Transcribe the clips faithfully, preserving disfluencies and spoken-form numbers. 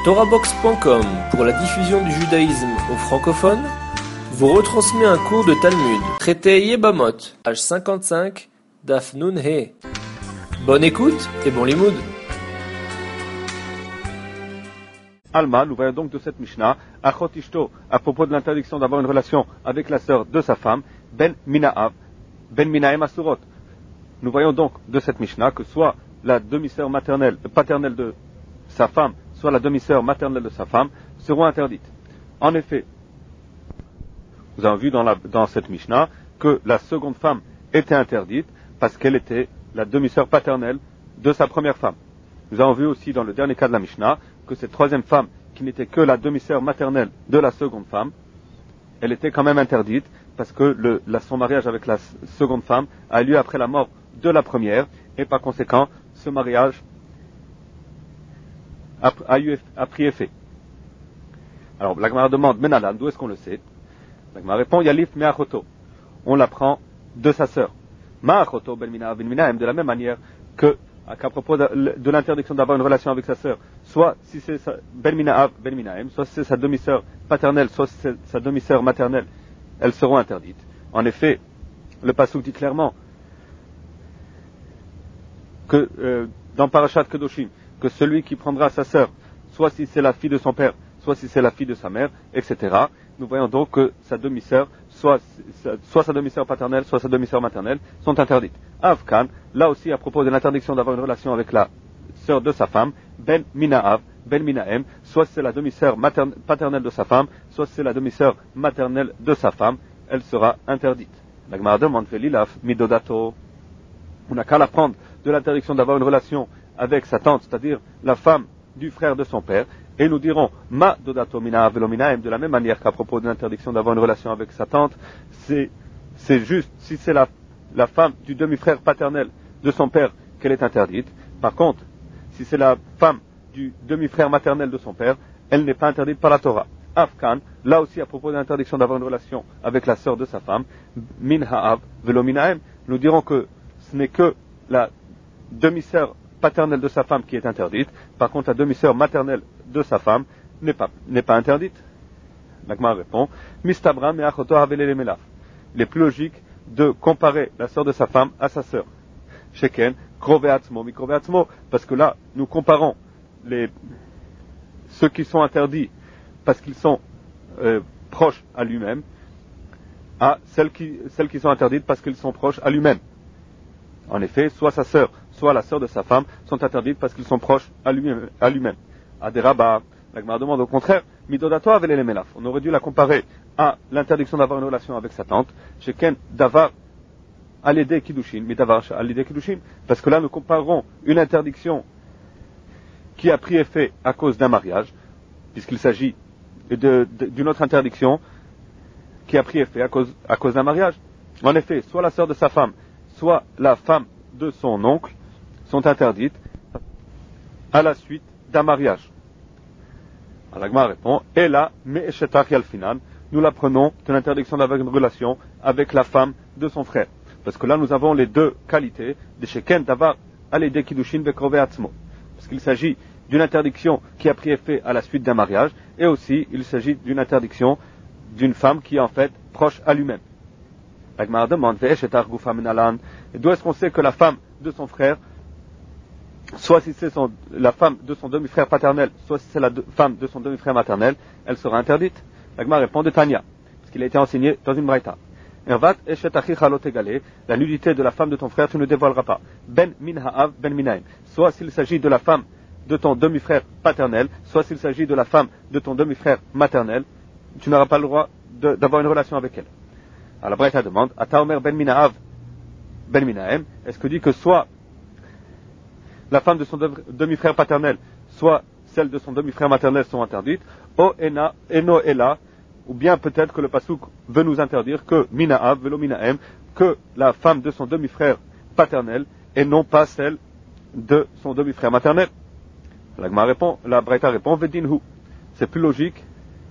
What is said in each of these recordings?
Torahbox point com, pour la diffusion du judaïsme aux francophones, vous retransmet un cours de Talmud, traité Yebamot, page cinquante-cinq, Daf Nun He. Bonne écoute et bon limoud. Alma, nous voyons donc de cette Mishnah, Achot Ishto, à propos de l'interdiction d'avoir une relation avec la sœur de sa femme, Ben Minaav, Ben Minaem Asurot. Nous voyons donc de cette Mishnah que soit la demi-sœur maternelle, paternelle de sa femme, soit la demi-sœur maternelle de sa femme, seront interdites. En effet, nous avons vu dans, la, dans cette Mishnah que la seconde femme était interdite parce qu'elle était la demi-sœur paternelle de sa première femme. Nous avons vu aussi dans le dernier cas de la Mishnah que cette troisième femme, qui n'était que la demi-sœur maternelle de la seconde femme, elle était quand même interdite parce que le, la, son mariage avec la seconde femme a lieu après la mort de la première et par conséquent, ce mariage a, a, eu, a pris effet. Alors, la Gemara demande, Menalan, d'où est-ce qu'on le sait? La Gemara répond, Yalif me'achoto. On l'apprend de sa sœur. Ma'achoto ben mina ben minaem, de la même manière que, qu'à propos de, de l'interdiction d'avoir une relation avec sa sœur, soit si c'est sa, ben mina ben minaem, soit si c'est sa demi-sœur paternelle, soit si c'est sa demi-sœur maternelle, elles seront interdites. En effet, le pasuk dit clairement que, euh, dans Parashat Kedoshim, que celui qui prendra sa sœur, soit si c'est la fille de son père, soit si c'est la fille de sa mère, et cetera. Nous voyons donc que sa demi-sœur, soit, soit sa demi-sœur paternelle, soit sa demi-sœur maternelle, sont interdites. Avkan, là aussi à propos de l'interdiction d'avoir une relation avec la sœur de sa femme, Ben Minaav, Ben Minaem, soit c'est la demi-sœur materne, paternelle de sa femme, soit c'est la demi-sœur maternelle de sa femme, elle sera interdite. La Gemara demande, Velilaf, Midodato. On n'a qu'à l'apprendre de l'interdiction d'avoir une relation avec sa tante, c'est-à-dire la femme du frère de son père, et nous dirons ma dodato mina velominaem, de la même manière qu'à propos de l'interdiction d'avoir une relation avec sa tante, c'est, c'est juste si c'est la, la femme du demi-frère paternel de son père qu'elle est interdite. Par contre, si c'est la femme du demi-frère maternel de son père, elle n'est pas interdite par la Torah. Afkan, là aussi à propos de l'interdiction d'avoir une relation avec la sœur de sa femme, min ha'av velominaem, nous dirons que ce n'est que la demi-sœur paternelle de sa femme qui est interdite. Par contre, la demi-sœur maternelle de sa femme n'est pas, n'est pas interdite. La Gemara répond, Mistabra me'achoto havelele melaf. Il est plus logique de comparer la sœur de sa femme à sa sœur. Sheken, kroveatzmo, mi kroveatzmo, parce que là, nous comparons les, ceux qui sont interdits parce qu'ils sont euh, proches à lui-même, à celles qui, celles qui sont interdites parce qu'ils sont proches à lui-même. En effet, soit sa sœur, soit la sœur de sa femme sont interdites parce qu'ils sont proches à lui-même. À lui-même. Aderaba, la Gemara demande au contraire, Midodato avelele melaf. On aurait dû la comparer à l'interdiction d'avoir une relation avec sa tante, Sheken davar alede kiddushin, mais davar alede kiddushin, parce que là nous comparons une interdiction qui a pris effet à cause d'un mariage, puisqu'il s'agit de, de, d'une autre interdiction qui a pris effet à cause, à cause d'un mariage. En effet, soit la sœur de sa femme, soit la femme de son oncle sont interdites à la suite d'un mariage. Alors, la Gemara répond, et là, me'eshetach yalfinan, nous l'apprenons de l'interdiction d'avoir une relation avec la femme de son frère. Parce que là, nous avons les deux qualités de sheken davar alede kiddushin vekrove atzmo. Parce qu'il s'agit d'une interdiction qui a pris effet à la suite d'un mariage, et aussi, il s'agit d'une interdiction d'une femme qui est en fait proche à lui-même. La Gemara demande, ve'eshetach gufa minalan, d'où est-ce qu'on sait que la femme de son frère, soit si c'est son, la femme de son demi-frère paternel, soit si c'est la de, femme de son demi-frère maternel, elle sera interdite? La Gemara répond de Tanya, parce qu'il a été enseigné dans une braïta. Ervat eshet achicha lo tegale, la nudité de la femme de ton frère tu ne dévoileras pas. Ben min ha'av ben minaim, soit s'il s'agit de la femme de ton demi-frère paternel, soit s'il s'agit de la femme de ton demi-frère maternel, tu n'auras pas le droit de, d'avoir une relation avec elle. Alors la braïta demande, Ata omer ben minaav ben minaim, est-ce que dit que soit la femme de son demi-frère paternel, soit celle de son demi-frère maternel sont interdites, o ena, eno ela, ou bien peut-être que le pasuk veut nous interdire que minaav velo minaem, que la femme de son demi-frère paternel, et non pas celle de son demi-frère maternel. La Gemara répond, la Braïta répond, vedinhu. C'est plus logique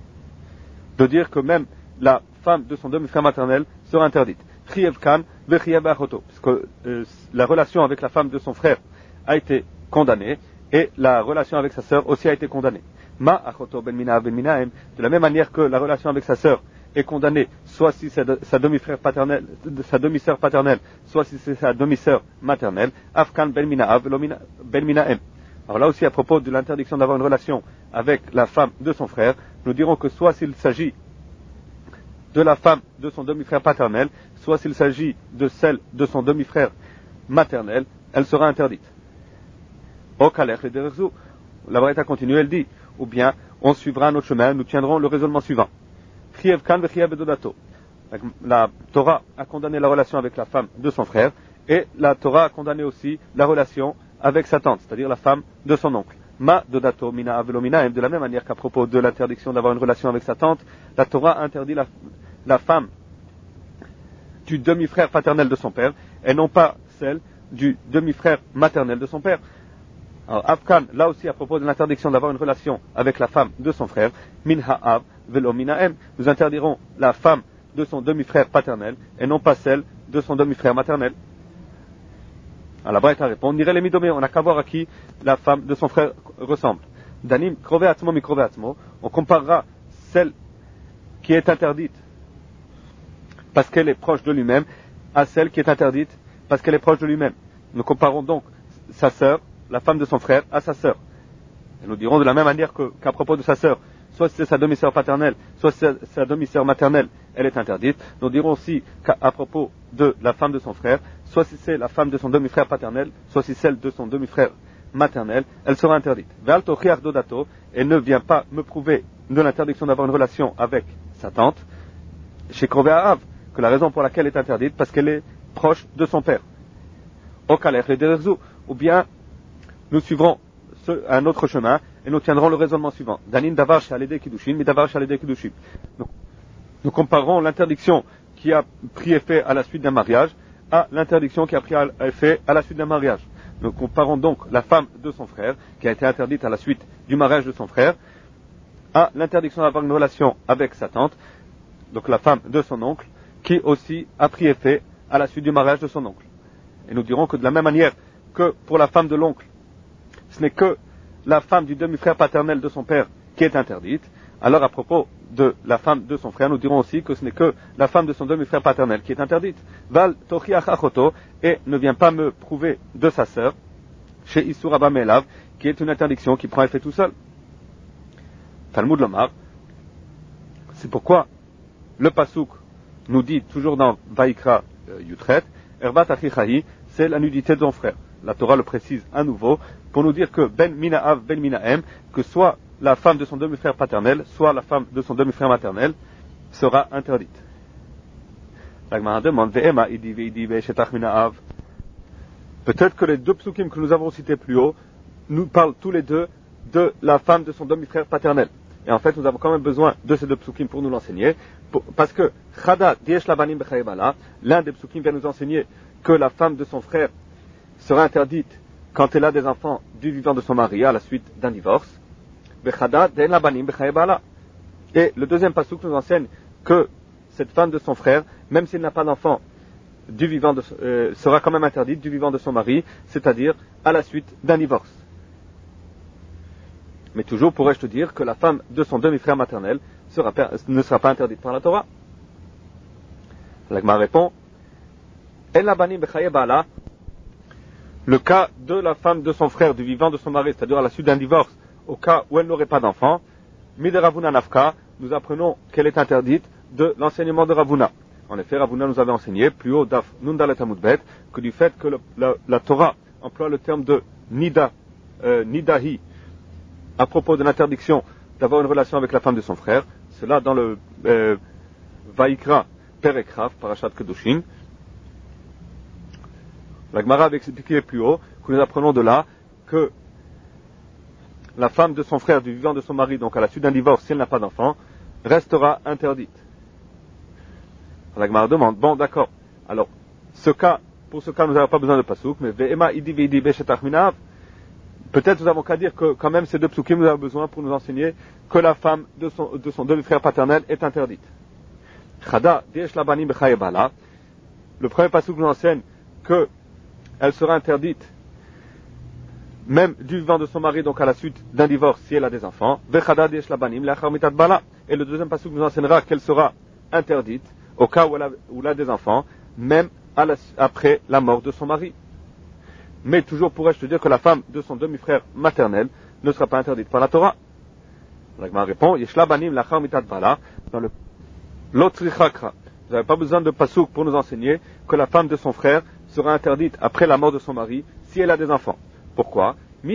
de dire que même la femme de son demi-frère maternel sera interdite. Chiev kan vechiev achoto, parce que euh, la relation avec la femme de son frère a été condamnée et la relation avec sa sœur aussi a été condamnée. Ma achoto ben mina ben minaem, de la même manière que la relation avec sa sœur est condamnée, soit si c'est de, sa demi-frère paternel, de sa demi-sœur paternelle, soit si c'est sa demi-sœur maternelle, afkan ben mina ben minaem. Alors là aussi, à propos de l'interdiction d'avoir une relation avec la femme de son frère, nous dirons que soit s'il s'agit de la femme de son demi-frère paternel, soit s'il s'agit de celle de son demi-frère maternel, elle sera interdite. Au kalech le derezou, la Braïta continue, elle dit, ou bien on suivra un autre chemin, nous tiendrons le raisonnement suivant. La Torah a condamné la relation avec la femme de son frère, et la Torah a condamné aussi la relation avec sa tante, c'est-à-dire la femme de son oncle. Ma dodato mina avelo mina, de la même manière qu'à propos de l'interdiction d'avoir une relation avec sa tante, la Torah a interdit la, la femme du demi-frère paternel de son père, et non pas celle du demi-frère maternel de son père. Alors, Afkan, là aussi à propos de l'interdiction d'avoir une relation avec la femme de son frère, min ha'av velo minaem, nous interdirons la femme de son demi-frère paternel, et non pas celle de son demi-frère maternel. Alors la Braïta répond, niré les midomé, on n'a qu'à voir à qui la femme de son frère ressemble. Danim, krove atzmo mi krove atzmo, on comparera celle qui est interdite parce qu'elle est proche de lui-même à celle qui est interdite parce qu'elle est proche de lui-même. Nous comparons donc sa sœur, la femme de son frère, à sa sœur. Et nous dirons de la même manière que, qu'à propos de sa sœur, soit c'est sa demi-sœur paternelle, soit c'est sa demi-sœur maternelle, elle est interdite. Nous dirons aussi qu'à propos de la femme de son frère, soit si c'est la femme de son demi-frère paternel, soit si celle de son demi-frère maternel, elle sera interdite. Ve'alto chiach dodato, et ne vient pas me prouver de l'interdiction d'avoir une relation avec sa tante, chez Krové Ha'av, que la raison pour laquelle elle est interdite, parce qu'elle est proche de son père. Au kalech le derezou, ou bien nous suivrons ce, un autre chemin et nous tiendrons le raisonnement suivant. Danin davar shalede kiddushin, mi davar shalede kiddushin. Nous comparons l'interdiction qui a pris effet à la suite d'un mariage à l'interdiction qui a pris effet à la suite d'un mariage. Nous comparons donc la femme de son frère, qui a été interdite à la suite du mariage de son frère, à l'interdiction d'avoir une relation avec sa tante, donc la femme de son oncle, qui aussi a pris effet à la suite du mariage de son oncle. Et nous dirons que de la même manière que pour la femme de l'oncle, ce n'est que la femme du demi-frère paternel de son père qui est interdite, alors à propos de la femme de son frère, nous dirons aussi que ce n'est que la femme de son demi-frère paternel qui est interdite. Val tochiach achoto, et ne vient pas me prouver de sa sœur, chez Issur Abba Me'elav, qui est une interdiction qui prend effet tout seul. Talmud Lomar, c'est pourquoi le Pasuk nous dit toujours dans Vaikra euh, Yutret, Erbat Achichahi, c'est la nudité de son frère. La Torah le précise à nouveau pour nous dire que Ben Mina'av, Ben Mina'em, que soit la femme de son demi-frère paternel, soit la femme de son demi-frère maternel, sera interdite. La Gemara demande, Ve'ema idi ve'idi ve'shetach mina'av. Peut-être que les deux psukim que nous avons cités plus haut nous parlent tous les deux de la femme de son demi-frère paternel. Et en fait, nous avons quand même besoin de ces deux psukim pour nous l'enseigner, pour, parce que Chada Diesh Labanim B'Chayebala, l'un des psukim vient nous enseigner que la femme de son frère sera interdite quand elle a des enfants du vivant de son mari à la suite d'un divorce. B'Chada De'en Labanim B'Chayebala. Et le deuxième pasuk nous enseigne que cette femme de son frère, même s'il n'a pas d'enfant du vivant de, euh, sera quand même interdite du vivant de son mari, c'est-à-dire à la suite d'un divorce. Mais toujours pourrais-je te dire que la femme de son demi-frère maternel sera, ne sera pas interdite par la Torah. L'Agma répond, El Labanim B'Chaye Ba'ala, le cas de la femme de son frère du vivant de son mari, c'est-à-dire à la suite d'un divorce, au cas où elle n'aurait pas d'enfant, Mide Ravuna Nafka, nous apprenons qu'elle est interdite de l'enseignement de Ravuna. En effet, Ravuna nous avait enseigné, plus haut d'Af Nundalet Amudbet, que du fait que le, la, la Torah emploie le terme de Nida, euh, Nidahi, à propos de l'interdiction d'avoir une relation avec la femme de son frère, cela dans le euh, Vaikra Perekraf, Parashat Kedushin. La Gemara avait expliqué plus haut que nous apprenons de là que la femme de son frère du vivant de son mari, donc à la suite d'un divorce, si elle n'a pas d'enfant, restera interdite. La Gemara demande, bon d'accord, alors ce cas, pour ce cas nous n'avons pas besoin de pasouk, mais Ve'ema idi ve'idi beshetach minav, peut-être nous avons qu'à dire que quand même ces deux psukim nous avons besoin pour nous enseigner que la femme de son, de son demi-frère paternel est interdite. Chada Diesh Labanim B'Chaye Ba'ala, le premier pasuk nous enseigne que elle sera interdite même du vivant de son mari, donc à la suite d'un divorce, si elle a des enfants. Et le deuxième passage nous enseignera qu'elle sera interdite au cas où elle a, où elle a des enfants, même à la, après la mort de son mari. Mais toujours pourrais-je te dire que la femme de son demi-frère maternel ne sera pas interdite par la Torah. L'Agma répond, Yeshla banim lachar mitat bala, dans le Lotrichakra. Vous n'avez pas besoin de pasouk pour nous enseigner que la femme de son frère sera interdite après la mort de son mari si elle a des enfants. Pourquoi?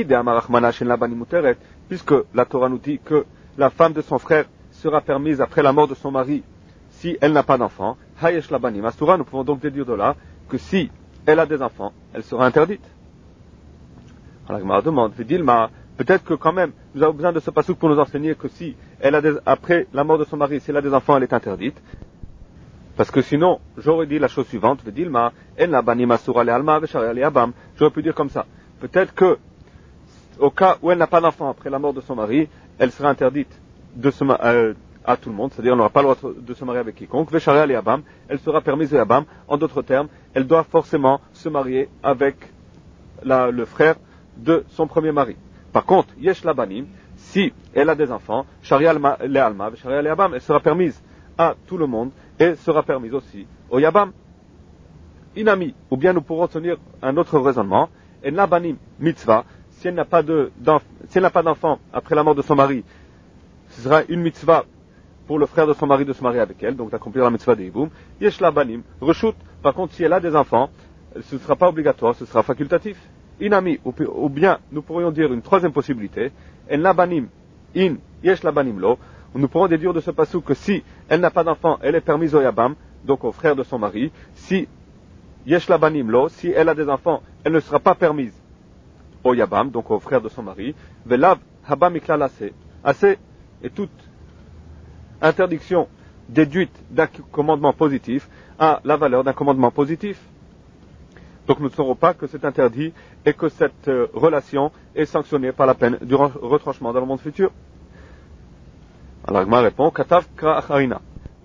Puisque la Torah nous dit que la femme de son frère sera permise après la mort de son mari si elle n'a pas d'enfants. Hayesh labanim asura, nous pouvons donc déduire de là que si elle a des enfants, elle sera interdite. Alors la Gemara demande, Vidilma, peut-être que quand même, nous avons besoin de ce pasouk pour nous enseigner que si elle a des, après la mort de son mari, si elle a des enfants, elle est interdite. Parce que sinon, j'aurais dit la chose suivante, Vidilma, en labanim asura le alma vesharia le abam. J'aurais pu dire comme ça. Peut-être que, au cas où elle n'a pas d'enfant après la mort de son mari, elle sera interdite de se euh, à tout le monde, c'est-à-dire elle n'aura pas le droit de se marier avec quiconque. Vesharia le abam, elle sera permise le abam. En d'autres termes, elle doit forcément se marier avec la, le frère de son premier mari. Par contre, yesh labanim, si elle a des enfants, sharia le alma, vesharia le abam, elle sera permise à tout le monde et sera permise aussi au yabam. Inami, ou bien nous pourrons tenir un autre raisonnement. En labanim mitzvah, si elle n'a pas de, si elle n'a pas d'enfant après la mort de son mari, ce sera une mitzvah pour le frère de son mari de se marier avec elle, donc d'accomplir la mitzvah de Yiboum. Yesh labanim, reshut, par contre si elle a des enfants, ce ne sera pas obligatoire, ce sera facultatif. Inami, ou, ou bien nous pourrions dire une troisième possibilité. En labanim, in, yesh labanim lo, nous pourrons déduire de ce passage que si elle n'a pas d'enfant, elle est permise au yabam, donc au frère de son mari. Si yesh labanim lo, si elle a des enfants, elle ne sera pas permise au yabam, donc au frère de son mari. Velav haba miklal assez. Assez est toute interdiction déduite d'un commandement positif à la valeur d'un commandement positif. Donc nous ne saurons pas que c'est interdit et que cette euh, relation est sanctionnée par la peine du retranchement dans le monde futur. Alors Agma répond, Katav Kra Acharina.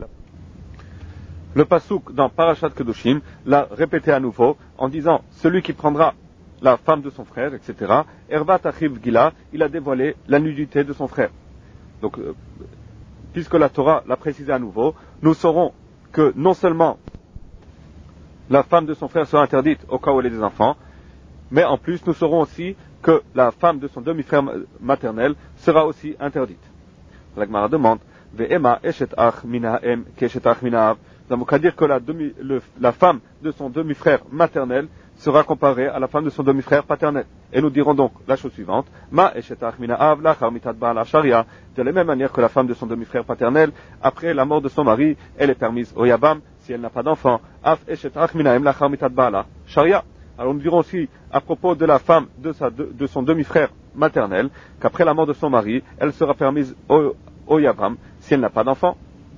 Le pasouk dans Parashat Kedoshim l'a répété à nouveau en disant, celui qui prendra la femme de son frère, et cetera, Ervat Achiv Gila, il a dévoilé la nudité de son frère. Donc, euh, puisque la Torah l'a précisé à nouveau, nous saurons que non seulement la femme de son frère sera interdite au cas où elle a des enfants, mais en plus nous saurons aussi que la femme de son demi-frère maternel sera aussi interdite. La Gemara demande, Ve'ema eshet ach mina em keshet ach mina av. Nous avons qu'à dire que la, demi, le, la femme de son demi-frère maternel sera comparée à la femme de son demi-frère paternel. Et nous dirons donc la chose suivante, Ma eshet ach mina av lachar mitat ba'al ha-sharia. De la même manière que la femme de son demi-frère paternel, après la mort de son mari, elle est permise au yabam si elle n'a pas d'enfant. Af eshet ach mina em lachar mitat ba'al ha-sharia. Alors nous dirons aussi à propos de la femme de, sa, de, de son demi-frère maternel, qu'après la mort de son mari, elle sera permise au, au Yavam si elle n'a pas d'enfant.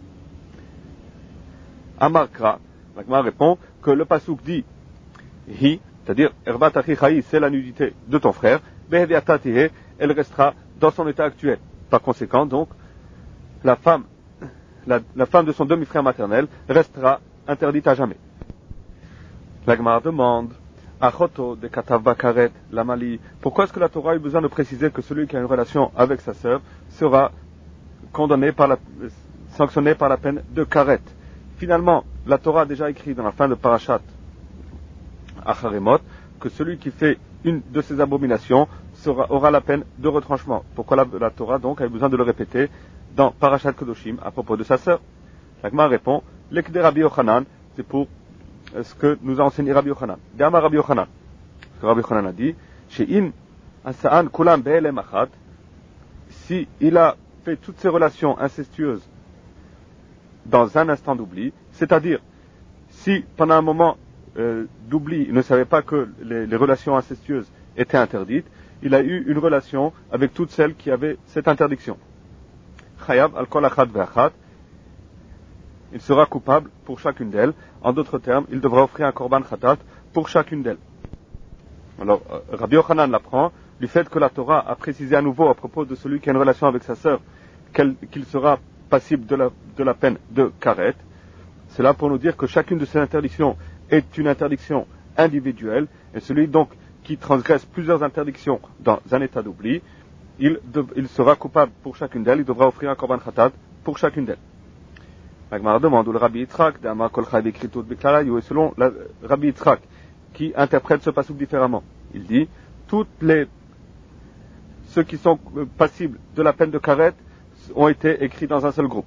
Amarkra, l'Agma répond que le pasouk dit Hi, c'est-à-dire Ervat Achichaï, c'est la nudité de ton frère, Behediatatihe, elle restera dans son état actuel. Par conséquent, donc, la femme, la, la femme de son demi-frère maternel restera interdite à jamais. L'Agma demande Achoto de Katavba Karet, la Mali. Pourquoi est-ce que la Torah a eu besoin de préciser que celui qui a une relation avec sa sœur sera condamné par la, sanctionné par la peine de Karet? Finalement, la Torah a déjà écrit dans la fin de Parashat Acharemot que celui qui fait une de ces abominations sera, aura la peine de retranchement. Pourquoi la, la Torah donc a eu besoin de le répéter dans Parashat Kedoshim à propos de sa sœur? L'Agma répond L'Ekde Rabbi Yochanan, c'est pour ce que nous a enseigné Rabbi Yochanan. Gama Rabbi Yochanan. Ce que Rabbi Yochanan a dit, She'in asa'an kulam be'elem achat, si il a fait toutes ces relations incestueuses dans un instant d'oubli, c'est-à-dire, si pendant un moment euh, d'oubli, il ne savait pas que les, les relations incestueuses étaient interdites, il a eu une relation avec toutes celles qui avaient cette interdiction. Chayav al kol achat ve'achat, il sera coupable pour chacune d'elles. En d'autres termes, il devra offrir un korban khatat pour chacune d'elles. Alors, Rabbi Yochanan l'apprend du fait que la Torah a précisé à nouveau à propos de celui qui a une relation avec sa sœur qu'il sera passible de la, de la peine de karet. C'est là pour nous dire que chacune de ces interdictions est une interdiction individuelle, et celui donc qui transgresse plusieurs interdictions dans un état d'oubli, il, de, il sera coupable pour chacune d'elles, il devra offrir un korban khatat pour chacune d'elles. La Gemara demande, ou le Rabbi Yitzhak, d'Amar Kol Chai B'Kritot B'Klalayu, et selon le Rabbi Yitzhak, qui interprète ce passouk différemment, il dit, toutes les, ceux qui sont passibles de la peine de karet ont été écrits dans un seul groupe.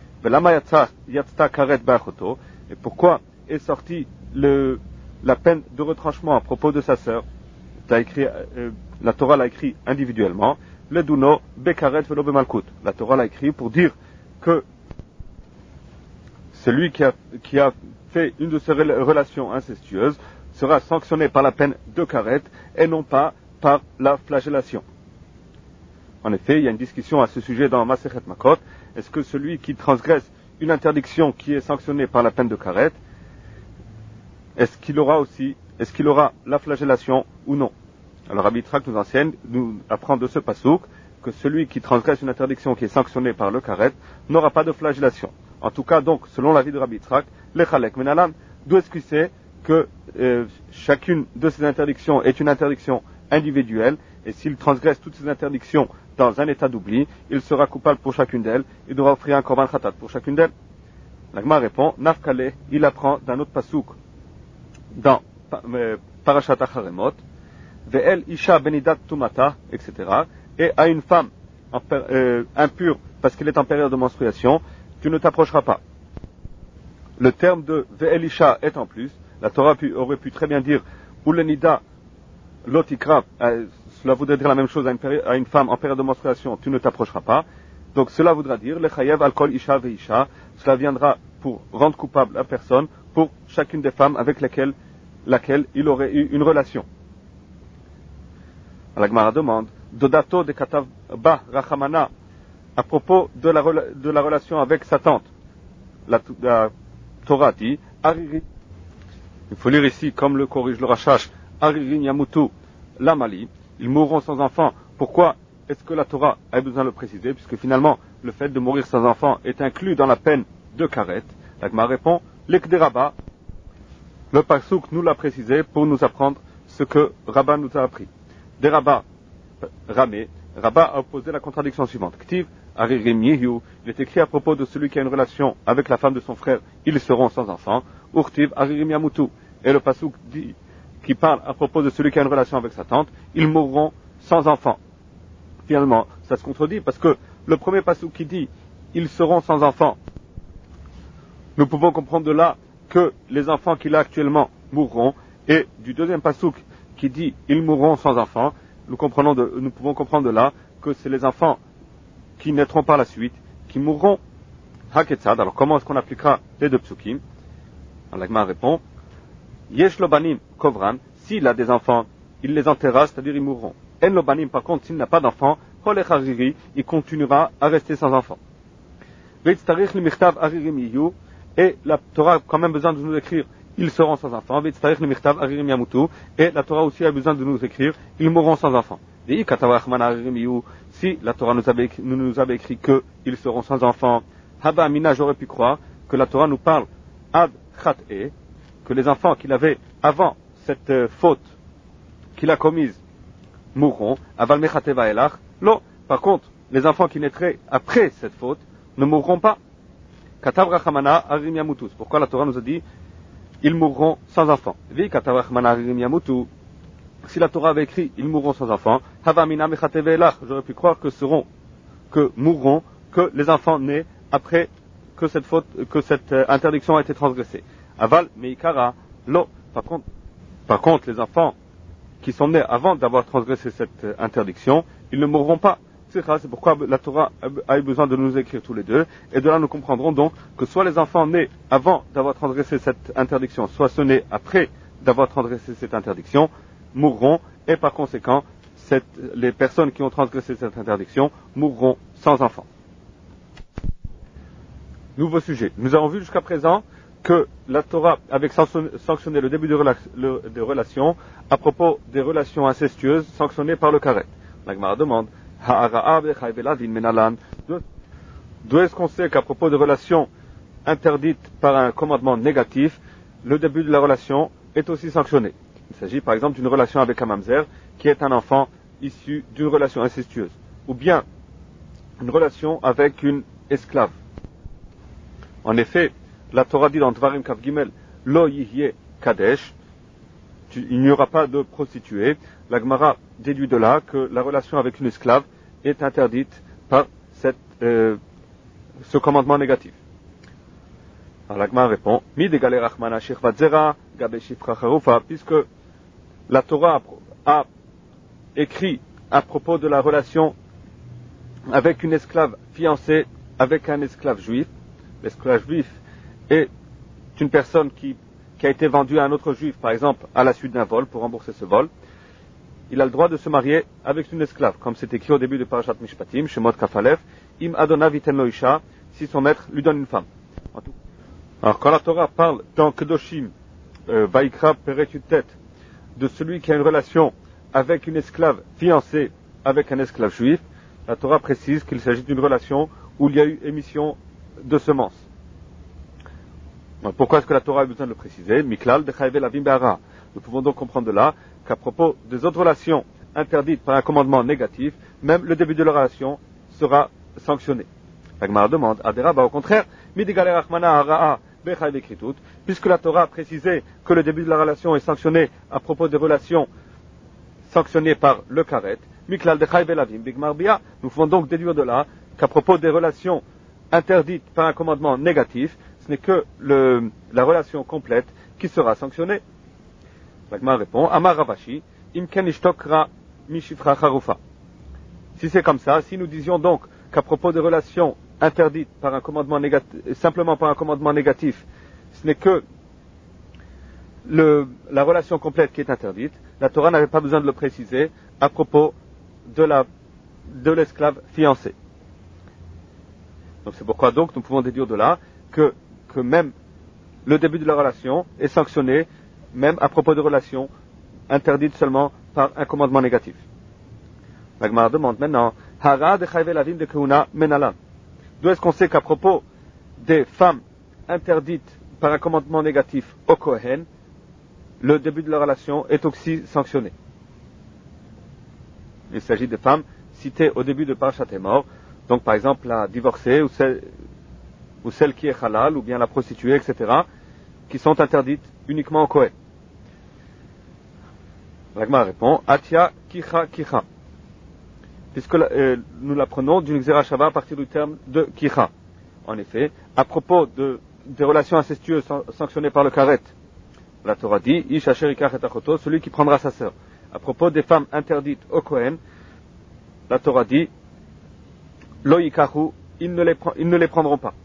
Et pourquoi est sortie le, la peine de retranchement à propos de sa sœur? Écrit, euh, la Torah l'a écrit individuellement. Le duno bekaret velo bemalkut. La Torah l'a écrit pour dire que celui qui a, qui a fait une de ces relations incestueuses sera sanctionné par la peine de karet et non pas par la flagellation. En effet, il y a une discussion à ce sujet dans Masechet Makot. Est-ce que celui qui transgresse une interdiction qui est sanctionnée par la peine de karet, est-ce qu'il aura aussi, est-ce qu'il aura la flagellation ou non? Alors Rabbi Yitzhak nous enseigne, nous apprend de ce passouk que celui qui transgresse une interdiction qui est sanctionnée par le karet n'aura pas de flagellation. En tout cas, donc, selon l'avis de Rabbi Yitzhak, le chalek menalan, d'où est-ce qu'il sait que euh, chacune de ces interdictions est une interdiction individuelle, et s'il transgresse toutes ces interdictions dans un état d'oubli, il sera coupable pour chacune d'elles, il devra offrir un korban khatat pour chacune d'elles. La Gemara répond, Nafkale, il apprend d'un autre passouk dans euh, Parashat Acharemot, Ve'el Isha Benidat Tumata, et cetera. Et à une femme euh, impure parce qu'elle est en période de menstruation, tu ne t'approcheras pas. Le terme de Ve'el Isha est en plus, la Torah pu, aurait pu très bien dire Ulenida Lotikra, euh, cela voudrait dire la même chose à une, péri- à une femme en période de menstruation, tu ne t'approcheras pas. Donc cela voudra dire le Chayev Alkol Isha Ve'isha, cela viendra pour rendre coupable la personne pour chacune des femmes avec lesquelles laquelle il aurait eu une relation. La Gemara demande, Dodato de Katav Ba Rachamana, à propos de la, rela- de la relation avec sa tante. La, la Torah dit, Ariri, il faut lire ici, comme le corrige le Rachash, Aririn Yamutu Lamali, ils mourront sans enfant. Pourquoi est-ce que la Torah a besoin de le préciser? Puisque finalement, le fait de mourir sans enfant est inclus dans la peine de karet. La Gemara répond, L'Ekderaba, le Passouk nous l'a précisé pour nous apprendre ce que Rabba nous a appris. Des Rabba, Ramé, Rabba a opposé la contradiction suivante. Ktiv, Aririm Yehu, il est écrit à propos de celui qui a une relation avec la femme de son frère, ils seront sans enfant. Urtiv, Aririm Yamutu. Et le Passouk dit, qui parle à propos de celui qui a une relation avec sa tante, ils mourront sans enfant. Finalement, ça se contredit parce que le premier Passouk qui dit, ils seront sans enfant, nous pouvons comprendre de là que les enfants qu'il a actuellement mourront, et du deuxième passouk qui dit ils mourront sans enfants, nous, comprenons de, nous pouvons comprendre de là que c'est les enfants qui naîtront par la suite, qui mourront. Haketsad, alors comment est-ce qu'on appliquera les deux psukim? L'Agma répond, Yesh lobanim kovran, s'il a des enfants, il les enterrera, c'est-à-dire ils mourront. En lobanim, par contre, s'il n'a pas d'enfants, holech hariri, il continuera à rester sans enfants. Veitztarich li michtav haririm yiyu, et la Torah a quand même besoin de nous écrire, ils seront sans enfants. Et la Torah aussi a besoin de nous écrire, ils mourront sans enfants. Si la Torah nous avait, nous, nous avait écrit qu'ils seront sans enfants, Haba Amina, j'aurais pu croire que la Torah nous parle ad chat'e, que les enfants qu'il avait avant cette euh, faute qu'il a commise mourront. Aval mechate va'elach. Non. Par contre, les enfants qui naîtraient après cette faute ne mourront pas. Katav rachamana arim yamutus. Pourquoi la Torah nous a dit ils mourront sans enfants? Vi katav rachamana arim yamutu. Si la Torah avait écrit ils mourront sans enfants, hava mina mechate va'elach. J'aurais pu croire que seront, que mourront, que les enfants nés après que cette faute, que cette euh, interdiction a été transgressée. Aval meikara lo. Par contre, par contre, les enfants qui sont nés avant d'avoir transgressé cette euh, interdiction, ils ne mourront pas. C'est pourquoi la Torah a eu besoin de nous écrire tous les deux, et de là nous comprendrons donc que soit les enfants nés avant d'avoir transgressé cette interdiction, soit ceux nés après d'avoir transgressé cette interdiction, mourront, et par conséquent, cette, les personnes qui ont transgressé cette interdiction mourront sans enfants. Nouveau sujet. Nous avons vu jusqu'à présent que la Torah avait sanctionné le début de, rela- le, de relations à propos des relations incestueuses sanctionnées par le karet. La Gemara demande, d'où est-ce qu'on sait qu'à propos de relations interdites par un commandement négatif, le début de la relation est aussi sanctionné? Il s'agit par exemple d'une relation avec un mamzer qui est un enfant issu d'une relation incestueuse, ou bien une relation avec une esclave. En effet, la Torah dit dans Dvarim Kaf Gimel, Lo Yihye Kadesh, il n'y aura pas de prostituée. La Gemara déduit de là que la relation avec une esclave est interdite par cette, euh, ce commandement négatif. Alors la Gemara répond, Mi de Galé Rachmana Shechvat Zera, Gabe Shifra Charufa, puisque la Torah a écrit à propos de la relation avec une esclave fiancée avec un esclave juif. L'esclave juif est une personne qui, qui a été vendue à un autre juif, par exemple, à la suite d'un vol, pour rembourser ce vol. Il a le droit de se marier avec une esclave, comme c'est écrit au début de Parashat Mishpatim, Shemot Kafalef, Im Adona Viten Lo Isha, si son maître lui donne une femme. Alors, quand la Torah parle dans Kedoshim, euh, Vaikra Perek Yutet, de celui qui a une relation avec une esclave fiancée avec un esclave juif, la Torah précise qu'il s'agit d'une relation où il y a eu émission de semences. Pourquoi est-ce que la Torah a besoin de le préciser? Miklal de Chayve Lavim Be'ara. Nous pouvons donc comprendre de là qu'à propos des autres relations interdites par un commandement négatif, même le début de la relation sera sanctionné. La Gemara demande, Adera, bah au contraire, Midigale Rachmana Hara'a Bechayve Kritut, puisque la Torah a précisé que le début de la relation est sanctionné à propos des relations sanctionnées par le karet, Miklal de Chayve Lavim Bigmar Bia. Nous pouvons donc déduire de là qu'à propos des relations interdites par un commandement négatif, ce n'est que le, la relation complète qui sera sanctionnée. La Gemara répond, Amar Ravashi, Imken Ishtokra Mishifra Charufa. Si c'est comme ça, si nous disions donc qu'à propos des relations interdites par un commandement négatif, simplement par un commandement négatif, ce n'est que le, la relation complète qui est interdite, la Torah n'avait pas besoin de le préciser à propos de la, de l'esclave fiancé. Donc c'est pourquoi donc nous pouvons déduire de là que, que même le début de la relation est sanctionné, même à propos de relations interdites seulement par un commandement négatif. La Gemara demande maintenant, Hara de Chayve Lavim de Keuna Menalan. D'où est-ce qu'on sait qu'à propos des femmes interdites par un commandement négatif au Kohen, le début de la relation est aussi sanctionné? Il s'agit de femmes citées au début de Parashat Emor, donc par exemple la divorcée ou celle, ou celle qui est halal ou bien la prostituée, et cetera, qui sont interdites uniquement au Kohen. La Gemara répond, Atia Kicha Kicha, puisque euh, nous l'apprenons d'une Xera Shava à partir du terme de Kicha. En effet, à propos de, des relations incestueuses sanctionnées par le Karet, la Torah dit, Ish Asher Yikach et Achoto, celui qui prendra sa sœur. À propos des femmes interdites au Kohen, la Torah dit, Lo Yikachu, ils ne les, ils ne les prendront pas.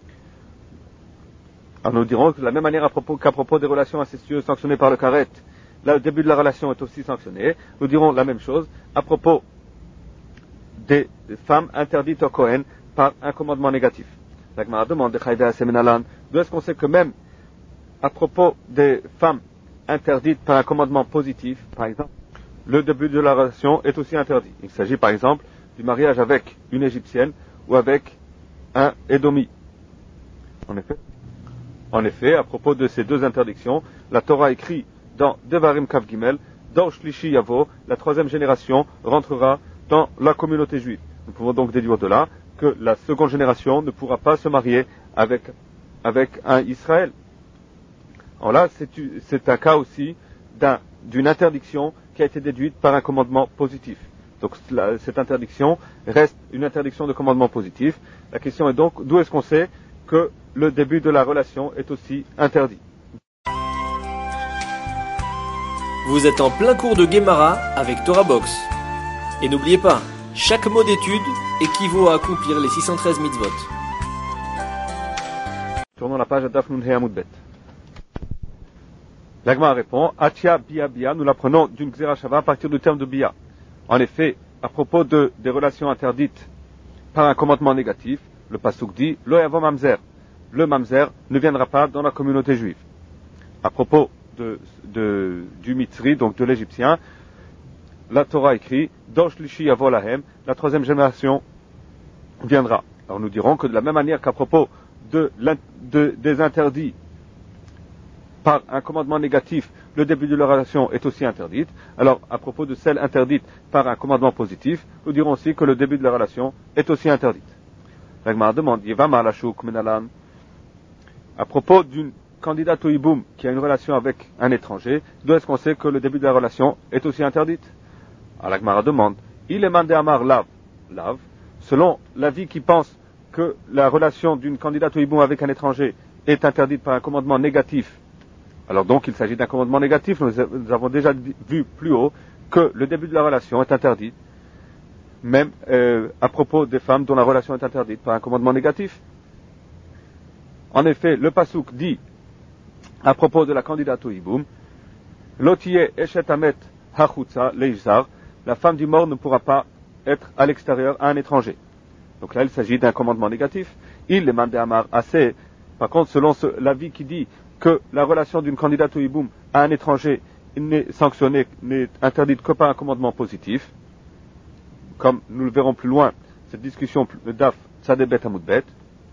Alors nous dirons que de la même manière à propos, qu'à propos des relations incestueuses sanctionnées par le Karet, là, le début de la relation est aussi sanctionné. Nous dirons la même chose à propos des femmes interdites au Kohen par un commandement négatif. La Gemara demande de Chayve Asemenalan, d'où est-ce qu'on sait que même à propos des femmes interdites par un commandement positif, par exemple, le début de la relation est aussi interdit. Il s'agit par exemple du mariage avec une Égyptienne ou avec un Édomi. En effet, en effet, à propos de ces deux interdictions, la Torah écrit dans Devarim Kav Gimel, dans Shlishi Yavo, la troisième génération rentrera dans la communauté juive. Nous pouvons donc déduire de là que la seconde génération ne pourra pas se marier avec, avec un Israël. Alors là, c'est, c'est un cas aussi d'un, d'une interdiction qui a été déduite par un commandement positif. Donc la, cette interdiction reste une interdiction de commandement positif. La question est donc, d'où est-ce qu'on sait que le début de la relation est aussi interdit? Vous êtes en plein cours de Gemara avec Torah Box. Et n'oubliez pas, chaque mot d'étude équivaut à accomplir les six cent treize mitzvot. Tournons la page à Daf Nun He Amud Bet. La Gemara répond, Atia Bia Bia, nous l'apprenons d'une Xera Shava à partir du terme de Bia. En effet, à propos de, des relations interdites par un commandement négatif, le Pasuk dit, Lo Yavo Mamzer, le Mamzer ne viendra pas dans la communauté juive. À propos de, de, du Mitzri, donc de l'Égyptien, la Torah écrit, Dosh Lishi Yavo Lahem, la troisième génération viendra. Alors nous dirons que de la même manière qu'à propos de, de, des interdits par un commandement négatif le début de la relation est aussi interdite. Alors, à propos de celle interdite par un commandement positif, nous dirons aussi que le début de la relation est aussi interdite. La Gemara demande, Yevama la shuk menalan. À propos d'une candidate au hiboum qui a une relation avec un étranger, d'où est-ce qu'on sait que le début de la relation est aussi interdite? Alors la Gemara demande, il est mandé amar lav, lav, selon l'avis qui pense que la relation d'une candidate au hiboum avec un étranger est interdite par un commandement négatif. Alors donc, il s'agit d'un commandement négatif. Nous, nous avons déjà vu plus haut que le début de la relation est interdit, même euh, à propos des femmes dont la relation est interdite par un commandement négatif. En effet, le pasuk dit, à propos de la candidate au hiboum, Lotiye eshet amet hachutza leishzar, la femme du mort ne pourra pas être à l'extérieur à un étranger. Donc là, il s'agit d'un commandement négatif. Il est mandé amar assez. Par contre, selon ce, l'avis qui dit que la relation d'une candidate au hiboum à un étranger n'est sanctionnée, n'est interdite que par un commandement positif, comme nous le verrons plus loin, cette discussion de Daf Tzadebet Amoudbet.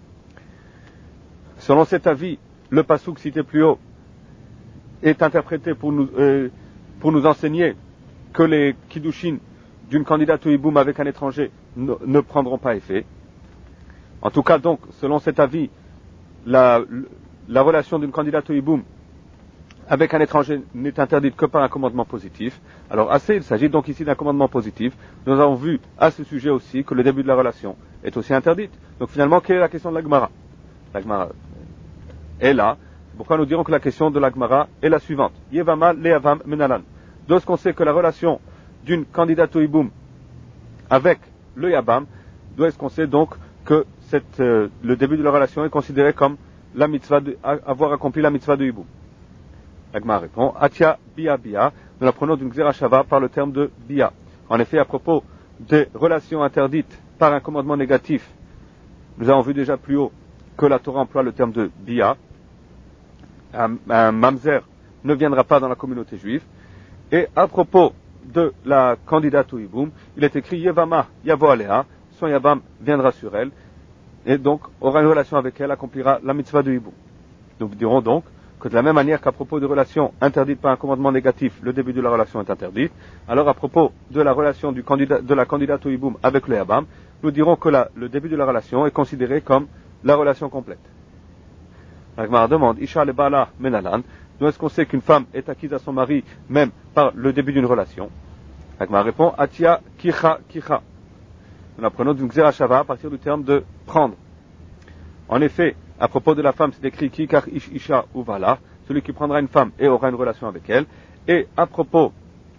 Selon cet avis, le pasuk cité plus haut est interprété pour nous, euh, pour nous enseigner que les kiddushin d'une candidate au hiboum avec un étranger ne, ne prendront pas effet. En tout cas, donc, selon cet avis, la, la relation d'une candidate au hiboum avec un étranger n'est interdite que par un commandement positif. Alors, assez, il s'agit donc ici d'un commandement positif. Nous avons vu à ce sujet aussi que le début de la relation est aussi interdite. Donc, finalement, quelle est la question de la Gemara? La Gemara est là. Pourquoi nous dirons que la question de la Gemara est la suivante? Yevama leavam menalan. D'où est-ce qu'on sait que la relation d'une candidate au hiboum avec le yabam, d'où est-ce qu'on sait donc que cette, euh, le début de la relation est considéré comme la mitzvah de, avoir accompli la mitzvah de hiboum? La Gemara répond, Atia bia bia, nous la prenons d'une xerashava par le terme de bia. En effet, à propos des relations interdites par un commandement négatif, nous avons vu déjà plus haut que la Torah emploie le terme de bia. Un, un mamzer ne viendra pas dans la communauté juive. Et à propos de la candidate au hiboum, il est écrit Yevama yavo alea, son yabam viendra sur elle, et donc aura une relation avec elle, accomplira la mitzvah de hiboum. Nous dirons donc que de la même manière qu'à propos de relations interdites par un commandement négatif, le début de la relation est interdite, alors à propos de la relation du candidat, de la candidate au hiboum avec le yabam, nous dirons que la, le début de la relation est considéré comme la relation complète. La Gemara demande, Isha le bala menalan, d'où est-ce qu'on sait qu'une femme est acquise à son mari même par le début d'une relation? La Gemara répond, Atia kicha kicha. Nous apprenons d'une xerashava à partir du terme de prendre. En effet, à propos de la femme, c'est écrit kikar ish isha uvala, celui qui prendra une femme et aura une relation avec elle. Et à propos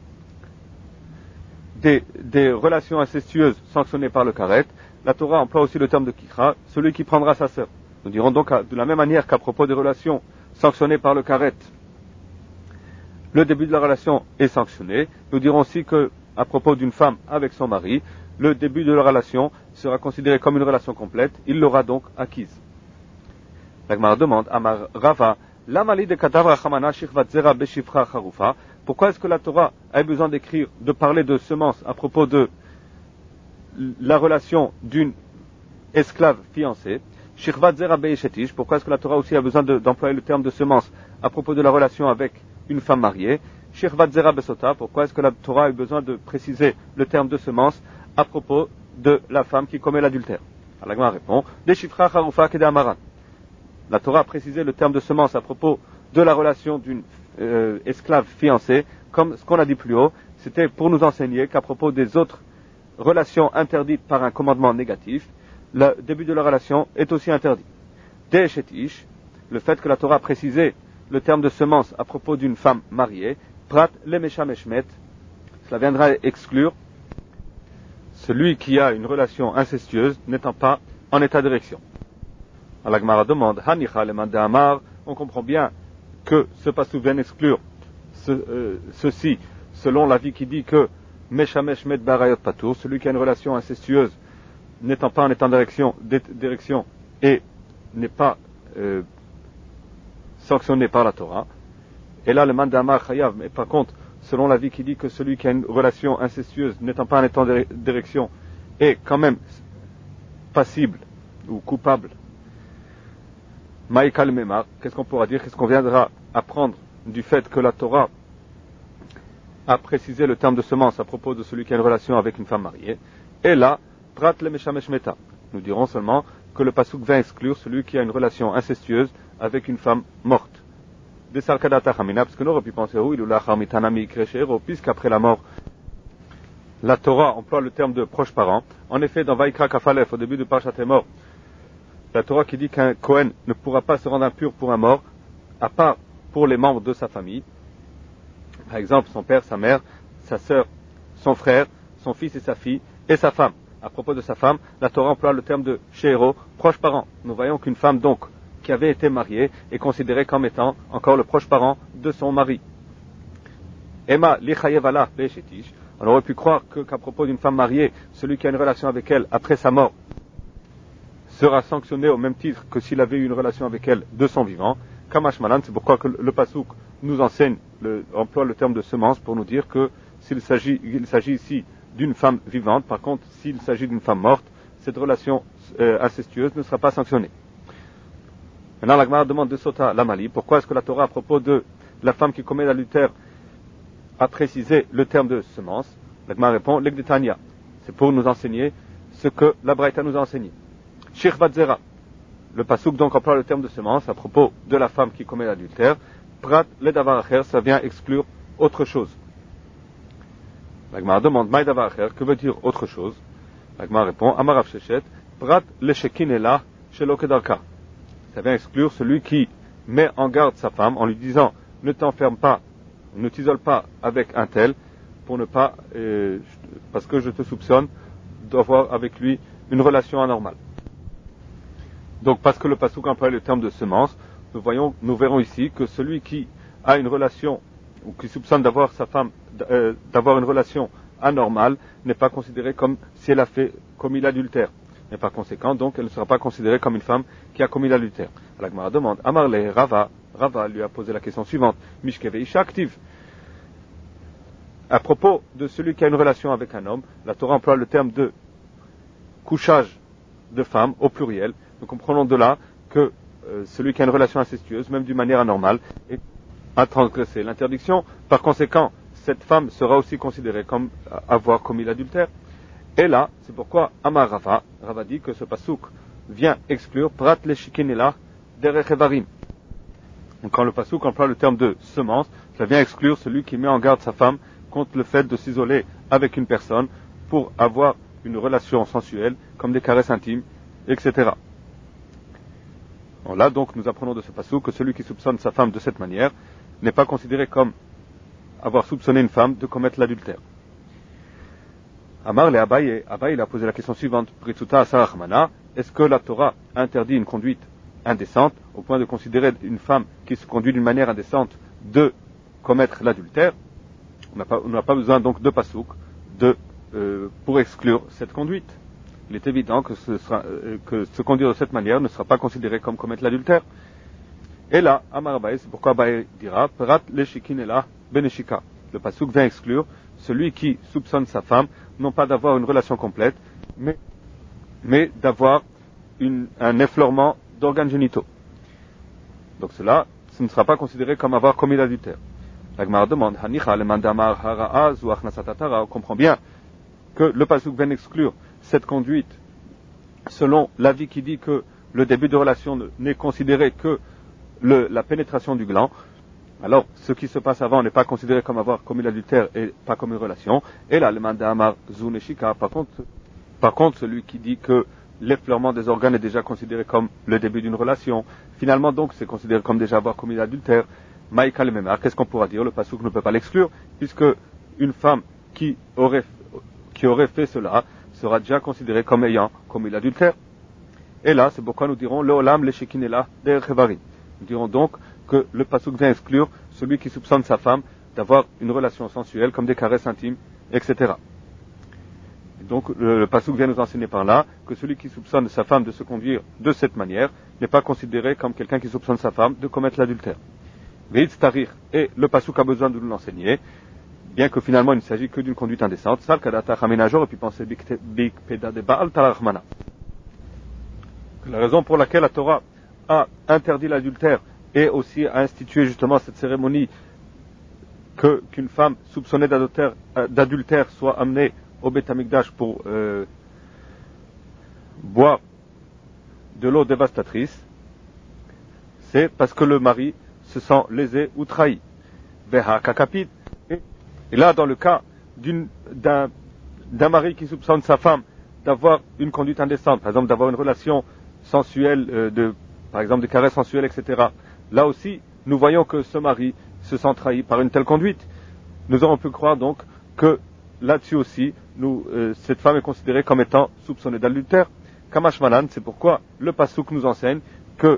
des, des relations incestueuses sanctionnées par le karet, la Torah emploie aussi le terme de kikha, celui qui prendra sa sœur. Nous dirons donc de la même manière qu'à propos des relations sanctionnées par le karet, le début de la relation est sanctionné. Nous dirons aussi que, à propos d'une femme avec son mari, le début de la relation sera considéré comme une relation complète, il l'aura donc acquise. La Gemara demande, Amar Rava, Lamali de kadavra chamana shirvat zera beshifra charufa. Pourquoi est-ce que la Torah a besoin d'écrire, de parler de semences à propos de la relation d'une esclave fiancée? Shirvat zera beishetish. Pourquoi est-ce que la Torah aussi a besoin de, d'employer le terme de semences à propos de la relation avec une femme mariée? Shirvat zera besota. Pourquoi est-ce que la Torah a eu besoin de préciser le terme de semences à propos de la femme qui commet l'adultère? Alors la Gemara répond, Deshifra charufa kede amaran. La Torah a précisé le terme de semence à propos de la relation d'une euh, esclave fiancée, comme ce qu'on a dit plus haut, c'était pour nous enseigner qu'à propos des autres relations interdites par un commandement négatif, le début de la relation est aussi interdit. De'eshetish, le fait que la Torah a précisé le terme de semence à propos d'une femme mariée, prat lemeshameshmet, cela viendra exclure celui qui a une relation incestueuse n'étant pas en état d'érection. Alors la Gemara demande, Hanicha le mande amar, on comprend bien que ce passage vient exclure ce, euh, ceci, selon l'avis qui dit que Meshamesh met barayot patour, celui qui a une relation incestueuse n'étant pas en état d'érection, d'érection et n'est pas euh, sanctionné par la Torah. Et là le mande amar chayav, mais par contre, selon l'avis qui dit que celui qui a une relation incestueuse n'étant pas en état d'érection est quand même passible ou coupable. Maïkal Memar, qu'est-ce qu'on pourra dire, qu'est-ce qu'on viendra apprendre du fait que la Torah a précisé le terme de semence à propos de celui qui a une relation avec une femme mariée. Et là, prat le meshamesh meta. Nous dirons seulement que le pasuk va exclure celui qui a une relation incestueuse avec une femme morte. De sarkadata chamina, parce que nous aurions pu penser, oui, puisqu'après la mort, la Torah emploie le terme de proche parent. En effet, dans Vaikra Kafalef, au début de Parashat Emor, la Torah qui dit qu'un Kohen ne pourra pas se rendre impur pour un mort, à part pour les membres de sa famille. Par exemple, son père, sa mère, sa sœur, son frère, son fils et sa fille, et sa femme. À propos de sa femme, la Torah emploie le terme de She'ero, proche parent. Nous voyons qu'une femme, donc, qui avait été mariée, est considérée comme étant encore le proche parent de son mari. Emma lichayevala be'eshetish. On aurait pu croire que, qu'à propos d'une femme mariée, celui qui a une relation avec elle après sa mort sera sanctionné au même titre que s'il avait eu une relation avec elle de son vivant. Kamash Malan, c'est pourquoi que le Passouk nous enseigne, le, emploie le terme de semence pour nous dire que s'il s'agit, il s'agit ici d'une femme vivante, par contre, s'il s'agit d'une femme morte, cette relation euh, incestueuse ne sera pas sanctionnée. Maintenant, la Gemara demande de Sota Lamali, pourquoi est-ce que la Torah, à propos de la femme qui commet l'adultère, a précisé le terme de semence? La Gemara répond, l'Egdetania. C'est pour nous enseigner ce que la Braïta nous a enseigné. Shirvat Zera. Le Passouk donc emploie le terme de semence à propos de la femme qui commet l'adultère. Prat ledavar acher, ça vient exclure autre chose. La Gemara demande, Maï davar acher, que veut dire autre chose? La Gemara répond, Amarav Shechet, Prat leshekinela shelo kedarka. Ça vient exclure celui qui met en garde sa femme en lui disant, ne t'enferme pas, ne t'isole pas avec un tel, pour ne pas, euh, parce que je te soupçonne d'avoir avec lui une relation anormale. Donc, parce que le Passouk emploie le terme de semence, nous voyons, nous verrons ici que celui qui a une relation, ou qui soupçonne d'avoir sa femme, euh, d'avoir une relation anormale, n'est pas considéré comme si elle a fait, commis l'adultère. Et par conséquent, donc, elle ne sera pas considérée comme une femme qui a commis l'adultère. La Gemara demande, Amarle, Rava, Rava lui a posé la question suivante, Mishkeve Isha active. À propos de celui qui a une relation avec un homme, la Torah emploie le terme de couchage de femme au pluriel. Nous comprenons de là que euh, celui qui a une relation incestueuse, même d'une manière anormale, est à transgresser l'interdiction. Par conséquent, cette femme sera aussi considérée comme avoir commis l'adultère. Et là, c'est pourquoi Amar Rava, Rava dit que ce pasouk vient exclure Prat leshikinela derechevarim. Donc quand le pasouk emploie le terme de semence, ça vient exclure celui qui met en garde sa femme contre le fait de s'isoler avec une personne pour avoir une relation sensuelle, comme des caresses intimes, et cetera. Bon, là donc nous apprenons de ce pasouk que celui qui soupçonne sa femme de cette manière n'est pas considéré comme avoir soupçonné une femme de commettre l'adultère. Amar le Abaye, Abaye a posé la question suivante, Pritsuta Asarachmana, est-ce que la Torah interdit une conduite indécente au point de considérer une femme qui se conduit d'une manière indécente de commettre l'adultère? On n'a pas, on n'a pas besoin donc de pasouk de, euh, pour exclure cette conduite. Il est évident que, ce sera, euh, que se conduire de cette manière ne sera pas considéré comme commettre l'adultère. Et là, Amar Abaye, c'est pourquoi Abaye dira, Perat leshikinela beneshika. Le pasouk vient exclure celui qui soupçonne sa femme, non pas d'avoir une relation complète, mais, mais d'avoir une, un effleurement d'organes génitaux. Donc cela, ce ne sera pas considéré comme avoir commis l'adultère. La Gemara demande, Hanicha le mandamar haraaz ou achnasatara, on comprend bien que le pasouk vient exclure cette conduite selon l'avis qui dit que le début de relation n'est considéré que le, la pénétration du gland. Alors, ce qui se passe avant n'est pas considéré comme avoir commis l'adultère et pas comme une relation. Et là, le mandamar zuneshika, par contre, par contre, celui qui dit que l'effleurement des organes est déjà considéré comme le début d'une relation, finalement donc c'est considéré comme déjà avoir commis l'adultère. Maïka le memar, qu'est-ce qu'on pourra dire? Le pasouk ne peut pas l'exclure, puisque une femme qui aurait, qui aurait fait cela sera déjà considérée comme ayant commis l'adultère. Et là, c'est pourquoi nous dirons le olam le shekinela derechevarim. Nous dirons donc que le pasouk vient exclure celui qui soupçonne sa femme d'avoir une relation sensuelle comme des caresses intimes, et cetera. Et donc le, le pasouk vient nous enseigner par là que celui qui soupçonne sa femme de se conduire de cette manière n'est pas considéré comme quelqu'un qui soupçonne sa femme de commettre l'adultère. Veitz tarir, et le pasouk a besoin de nous l'enseigner, bien que finalement il ne s'agit que d'une conduite indécente. Sal kadata chaménajor, et puis penser bik peda de baal talarachmana. La raison pour laquelle la Torah a interdit l'adultère et aussi a institué justement cette cérémonie que, qu'une femme soupçonnée d'adultère, d'adultère soit amenée au Beth Amikdash pour euh, boire de l'eau dévastatrice, c'est parce que le mari se sent lésé ou trahi. Veha kakapit. Et là, dans le cas d'une, d'un, d'un mari qui soupçonne sa femme d'avoir une conduite indécente, par exemple d'avoir une relation sensuelle, euh, de, par exemple des caresses sensuelles, et cetera. Là aussi, nous voyons que ce mari se sent trahi par une telle conduite. Nous aurons pu croire donc que là-dessus aussi, nous, euh, cette femme est considérée comme étant soupçonnée d'adultère. Kamash Malan, c'est pourquoi le Passouk nous enseigne que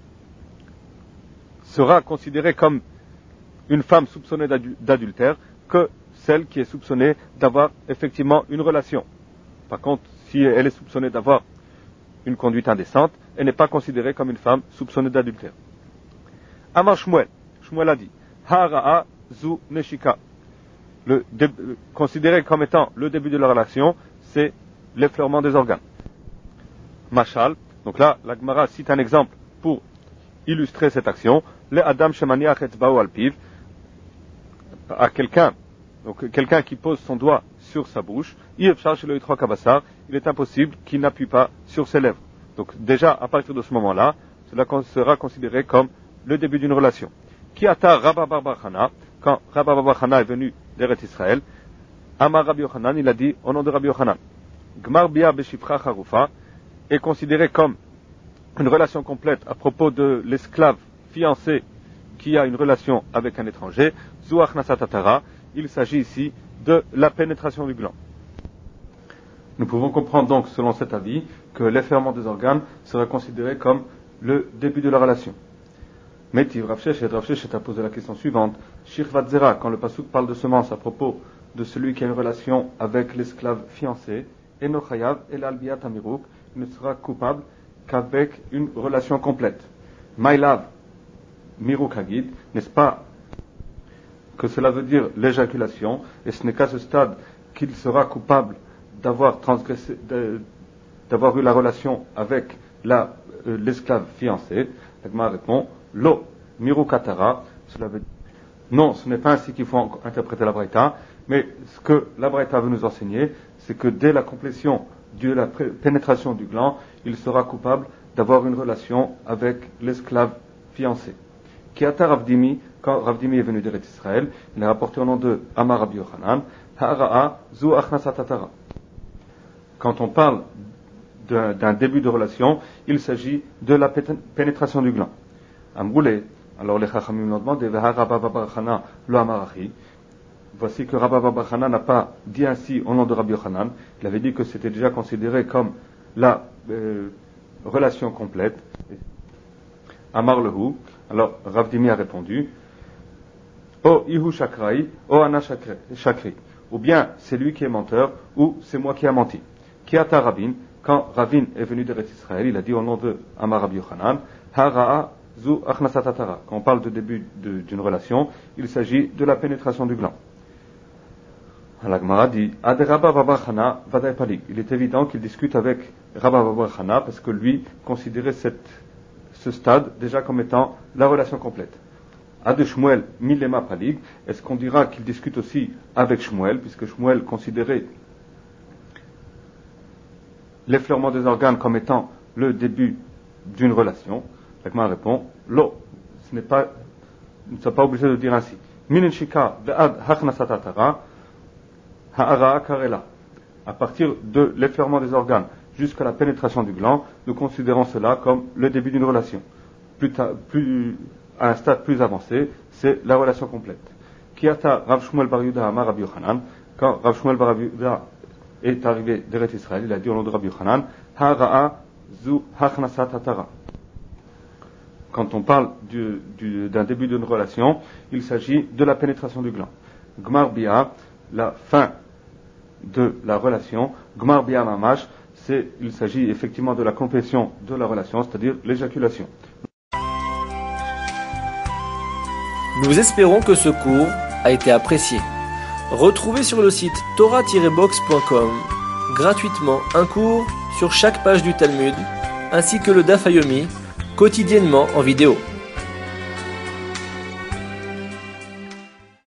sera considérée comme une femme soupçonnée d'adultère que celle qui est soupçonnée d'avoir effectivement une relation. Par contre, si elle est soupçonnée d'avoir une conduite indécente, elle n'est pas considérée comme une femme soupçonnée d'adultère. Amar Shmuel, Shmuel a dit, Hara'a zu neshika. Le dé, considéré comme étant le début de la relation, c'est l'effleurement des organes. Mashal, donc là, la Gemara cite un exemple pour illustrer cette action. Le Adam shemaniach etzba'u al piv, à quelqu'un, donc quelqu'un qui pose son doigt sur sa bouche, il est impossible qu'il n'appuie pas sur ses lèvres. Donc déjà, à partir de ce moment-là, cela sera considéré comme le début d'une relation. Qui ata Rabba Bar Chana, quand Rabba Bar Chana est venu d'Eretz Israël, Amar Rabbi Yochanan, il a dit au nom de Rabbi Yochanan, Gmar Bia Beshifra Charufa est considéré comme une relation complète à propos de l'esclave fiancé qui a une relation avec un étranger, Zuach Nasatatara, il s'agit ici de la pénétration du gland. Nous pouvons comprendre donc, selon cet avis, que l'effleurement des organes sera considéré comme le début de la relation. Mais Rav Sheshet, Rav Sheshet a posé la question suivante. Shirvat Zera, quand le Passouk parle de semence à propos de celui qui a une relation avec l'esclave fiancé, Eno Chayav el Albiyat Amiruk, il ne sera coupable qu'avec une relation complète. Maïlav Miruk Hagid, n'est-ce pas que cela veut dire l'éjaculation, et ce n'est qu'à ce stade qu'il sera coupable d'avoir transgressé, de, d'avoir eu la relation avec la, euh, l'esclave fiancé. La Gemara répond, Lo Mirukatara, cela veut dire, non, ce n'est pas ainsi qu'il faut interpréter la Braïta, mais ce que la Braïta veut nous enseigner, c'est que dès la complétion de la pénétration du gland, il sera coupable d'avoir une relation avec l'esclave fiancé. Kiata Ravdimi, quand Ravdimi est venu d'Eretz Israël, il a rapporté au nom de Amar Rabbi Yochanan, Hara'a zu achnasatatara. Quand on parle d'un, d'un début de relation, il s'agit de la pénétration du gland. Amroulé, alors les Chachamim l'ont demandé, Veha Rabba Bar Chana lo Amarachi. Voici que Rabba Bar Chana n'a pas dit ainsi au nom de Rabbi Yochanan. Il avait dit que c'était déjà considéré comme la euh, relation complète. Amar lehu. Alors Rav Dimi a répondu, O ihu shakrai, o ana shakri. Ou bien c'est lui qui est menteur, ou c'est moi qui ai menti. Kiata Rabin, quand Ravin est venu d'Eretz Israël, il a dit au nom de Amar Rabbi Yochanan, Hara'a zu achnasatatara. Quand on parle de début de, d'une relation, il s'agit de la pénétration du gland. La Gemara dit, Ad Rabba Bar Chana vadai palik. Il est évident qu'il discute avec Rabba Bar Chana parce que lui considérait cette, ce stade déjà comme étant la relation complète. Ad Shmuel milema palig. Est-ce qu'on dira qu'il discute aussi avec Shmuel, puisque Shmuel considérait l'effleurement des organes comme étant le début d'une relation? La Gemara répond, Lo, ce n'est pas, nous ne sommes pas obligés de dire ainsi. Minin shika ve'ad hachnasatatara ha'ara'a karela. À partir de l'effleurement des organes jusqu'à la pénétration du gland, nous considérons cela comme le début d'une relation. Plus, ta, plus à un stade plus avancé, c'est la relation complète. Kiata Rav Shmuel Bar Yuda Amar Rabbi Yochanan, quand Rav Shmuel Bar Yuda est arrivé d'Eretz Israël, il a dit au nom de Rabbi Yochanan, Hara'a zu hachnasatatara. Quand on parle du, du, d'un début d'une relation, il s'agit de la pénétration du gland. Gmar Bia, la fin de la relation, Gmar Bia Mamash, c'est, il s'agit effectivement de la complétion de la relation, c'est-à-dire l'éjaculation. Nous espérons que ce cours a été apprécié. Retrouvez sur le site torah tiret box point com gratuitement un cours sur chaque page du Talmud, ainsi que le Daf Yomi, quotidiennement en vidéo.